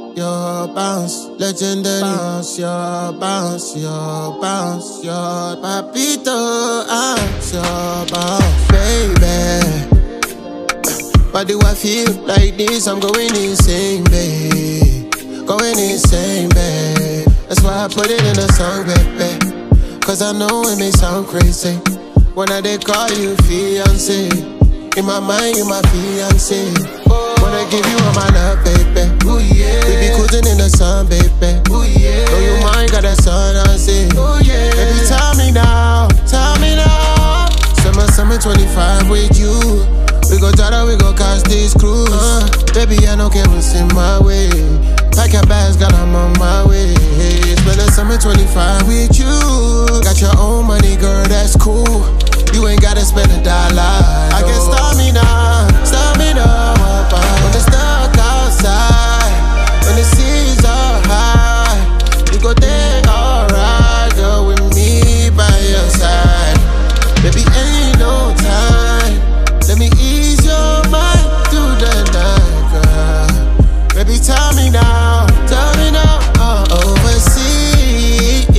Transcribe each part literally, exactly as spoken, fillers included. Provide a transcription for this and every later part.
your bounce, legendary bounce, your bounce, your bounce, your papito, bounce, your bounce, baby. Why do I feel like this? I'm going insane, babe. Going insane, babe. That's why I put it in a song, baby. Cause I know it may sound crazy when I did call you fiancé. In my mind, you my fiancé. Wanna give you all my love, baby. Ooh, yeah. We be cruising in the sun, baby. Ooh, yeah. Know you mind, got that sun on sea. Ooh, yeah. Baby, tell me now, tell me now. Summer, summer twenty-five with you. We go Jada, we go catch this cruise. uh, Baby, I don't care what's in my way. Pack your bags, girl, I'm on my way. Spend the summer twenty-five with you. Got your own money, girl, that's cool. You ain't gotta spend a dollar. I can stop me now, stop me now. When it's stuck outside, when the seas are high, you go there, alright, girl, with me by your side. Baby, ain't no time. Let me ease your mind through the night, girl. Baby, tell me now, tell me now. uh, Overseas,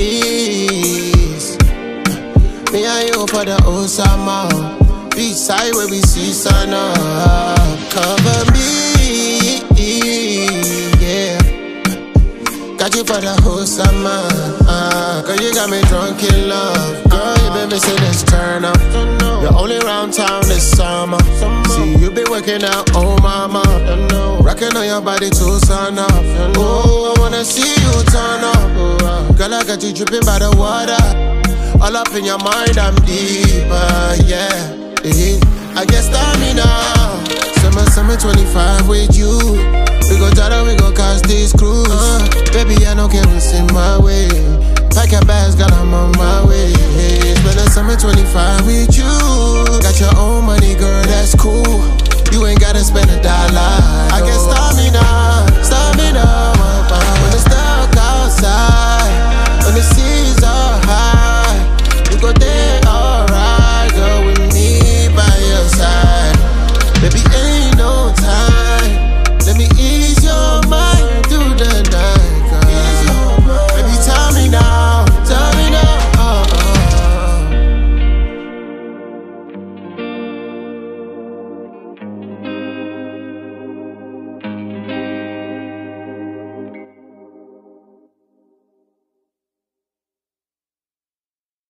me and you for the Osama beach side where we see sun up. Cover me, yeah. Got you for the whole summer. uh, Girl, you got me drunk in love. Girl, you been missing this turn up. You're only around town this summer. See, you been working out, oh mama. Rocking on your body till sun up. Oh, I wanna see you turn up. Girl, I got you dripping by the water. All up in your mind, I'm deeper, yeah. I guess stop me now. Summer, summer twenty-five with you. We go Jada, we go catch this cruise. uh, Baby, I don't care what's in my way. Pack your bags, girl, I'm on my way. Spend the summer twenty-five with you. Got your own money, girl, that's cool.